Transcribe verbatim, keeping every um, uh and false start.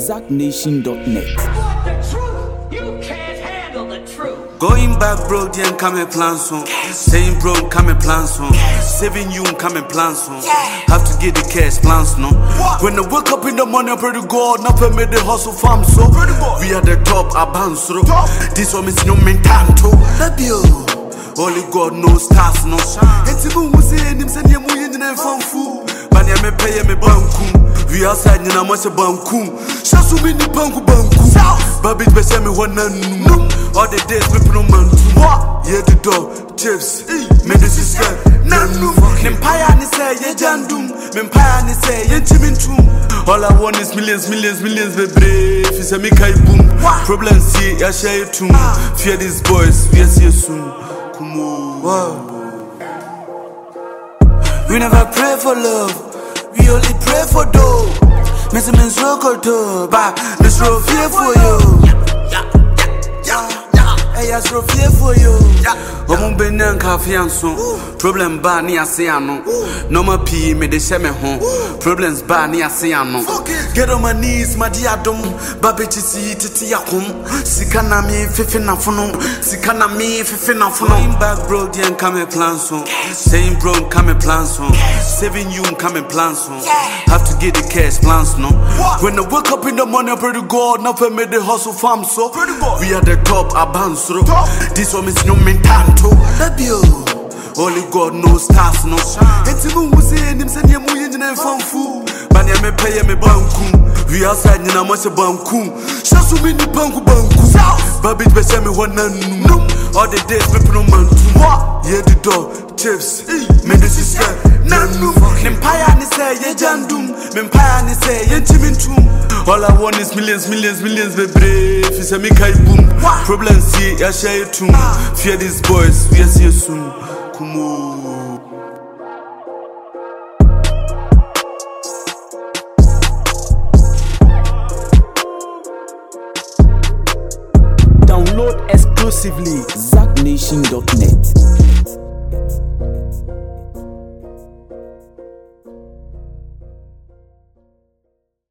Zack Nation dot net. Going back, bro, then come and plan some. Saying, bro, come and plan some. Saving you, come and plan some. Have to get the cash plans, no. When I wake up in the morning, I pray to God, never made the hustle farm, so we are the top, I bounce through. This one is no mentanto. Love you. Only God knows stars, no. It's even who's in him, send him in the phone fool. But I may pay me banku. We outside, you know, much a banku. Shasu mini banku banku. Baby, be send me one and all the days, people no man to what? Yeah, the dog, chips, medicine, nanu. Empire, ni say, ye jandum. Empire, ni say, ye chimintum. All I want is millions, millions, millions, be brave. It's a mikai boom. Problems see, I share it too. Fear these boys, we see you soon. Come on. Wow. We never pray for love, we only pray for dough. Mister Men's local too, but this road fear for you. Hey, I so fear for you. Omo benya cafe anso. Problem ba ni ase ano. No ma pee me de sheme ho. Problems ba ni ase ano. Get on my knees, my dear dom. Baby chisi titi yakum. Sika na mi fefe na fono. Sika na mi fefe na fono. Going back, bro, then come and plan so. Saying, bro, come and plan so. Saving you, come and plan so. Have to get the cash plans, no. When I wake up in the morning, I pray to God, never made the hustle farm, so we are the top, I bounce through. This one is no mentanto. Love you. Only God knows stars, no. It's even who's in him, send him in the phone fool. But I may pay me banku. We outside, you know, much a banku. Shasu mini banku banku. Baby, be send me one and all the days, people no man to what? Yeah, the dog, chips, medicine, nanu. Empire, ni say, ye jandum. Empire, ni say, ye chimintum. All I want is millions, millions, millions, be brave. It's a mikai boom. Problems see, I share it too. Fear these boys, we see you soon. Come on. Download exclusively Zack Nation dot net.